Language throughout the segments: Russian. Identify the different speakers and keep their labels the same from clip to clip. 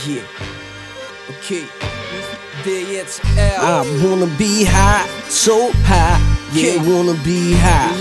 Speaker 1: Yeah. Okay. I wanna be high, so high. Yeah, I wanna be high.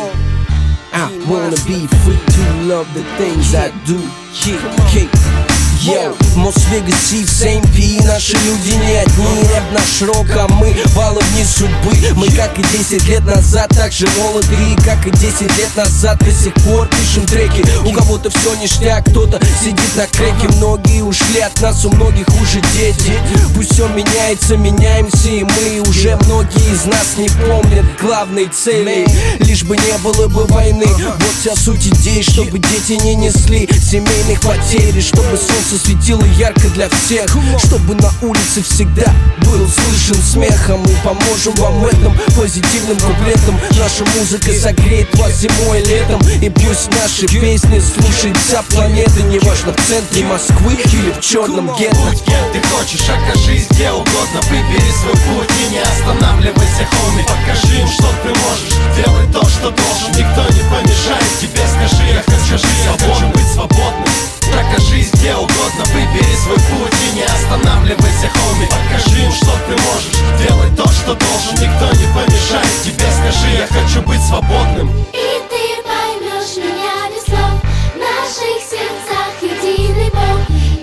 Speaker 1: I wanna be free to love the things I do. Yeah. Йоу, Мос-Вегас и Сейм-Пи, наши люди не одни. Рэп наш рок, а мы волны судьбы. Мы, как и 10 лет назад, так же молоды. И как и 10 лет назад, до сих пор пишем треки. У кого-то все ништяк, кто-то сидит на креке. Многие ушли от нас, у многих уже дети. Пусть все меняется, меняемся и мы. Уже многие из нас не помнят главной цели. Лишь бы не было бы войны. Вот вся суть идей, чтобы дети не несли семейных потерь. Чтобы солнце светило ярко для всех, чтобы на улице всегда был слышен смех. А мы поможем вам в этом позитивным куплетом. Наша музыка согреет вас зимой и летом. И пусть наши песни слушает вся планета. Неважно, в центре Москвы или в черном гетто.
Speaker 2: Будь кем ты хочешь, окажись где угодно. Выбери свой путь и не останавливайся, хоми. Покажи им, что ты можешь, делай то, что должен. Никто не помешает тебе, скажи, я хочу жить свободным, быть свободным. Окажись где угодно, выбери свой путь и не останавливайся, хоми. Покажи им, что ты можешь, делай то, что должен. Никто не помешает тебе, скажи, я хочу быть свободным.
Speaker 3: И ты поймешь меня без слов. В наших сердцах единый Бог.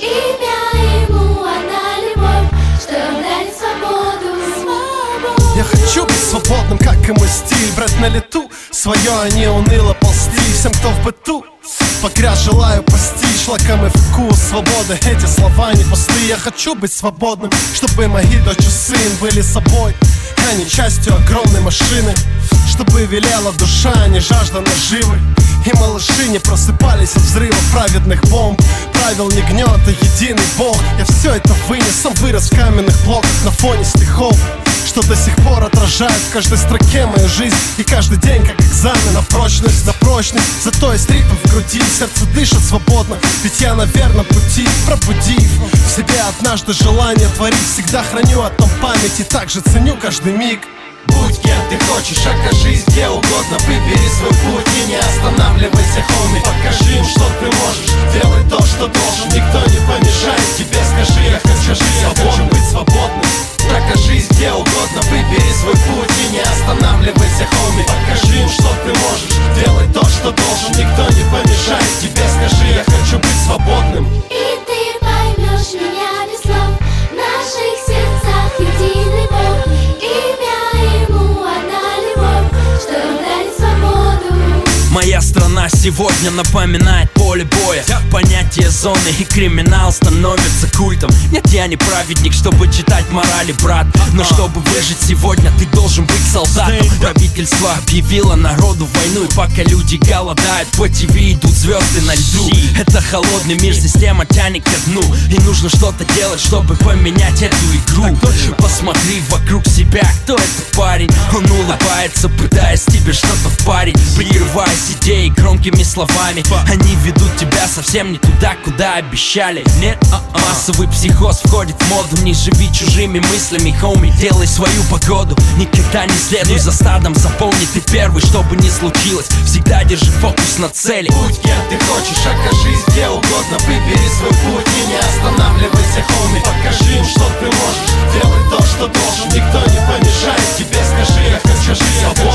Speaker 3: Имя ему одна любовь, что дарит свободу.
Speaker 4: Я хочу быть свободным, как и мой стиль. Брать на лету свое, а не уныло ползти. Всем, кто в быту погряз, желаю постичь лакомый вкус свободы. Эти слова не пустые. Я хочу быть свободным, чтобы мои дочь и сын были собой, а не частью огромной машины. Чтобы велела душа, а не жажда наживы. И малыши не просыпались от взрывов праведных бомб. Правил не гнет, а единый Бог. Я все это вынес, сам вырос в каменных блоках на фоне стихов, что до сих пор отражает в каждой строке мою жизнь. И каждый день как экзамен на прочность, зато есть ритм в груди, сердце дышит свободно. Ведь я на верном пути, пробудив в себе однажды желание творить. Всегда храню о том память и также ценю каждый миг.
Speaker 2: Будь кем ты хочешь, окажись где угодно. Выбери свой путь и не останавливайся, хоми. Покажи им, что ты можешь, делай то, что должен. Никто не помешает тебе, скажи, я хочу жить свободным, быть свободным. Окажись где угодно, выбери свой путь и не останавливайся, хоми. Покажи им, что ты можешь, делай то, что должен. Никто не помешает тебе, скажи, я хочу быть свободным.
Speaker 3: И ты поймешь меня без слов. В наших сердцах единый Бог. Имя ему одна любовь, что дарит свободу.
Speaker 5: Моя страна сегодня напоминает поле боя. Понятие зоны и криминал становится культом. Нет, я не праведник, чтобы читать морали, брат. Но чтобы выжить сегодня, ты должен быть солдатом. Правительство объявило народу войну. И пока люди голодают, по ТВ идут звезды на льду. Это холодный мир, система тянет ко дну. И нужно что-то делать, чтобы поменять эту игру. Посмотри вокруг себя, кто этот парень. Он улыбается, пытаясь тебе что-то впарить, прикрываясь идеей громкими словами. Они ведут тебя совсем не туда, куда обещали. Нет, массовый психоз входит в моду. Не живи чужими мыслями, хоми, делай свою погоду. Никогда не следуй за стадом, запомни, ты первый, что бы ни случилось. Всегда держи фокус на цели.
Speaker 2: Будь кем ты хочешь, окажись где угодно. Выбери свой путь и не останавливайся, хоми. Покажи им, что ты можешь, делай то, что должен. Никто не помешает тебе, скажи, я хочу жить свободным.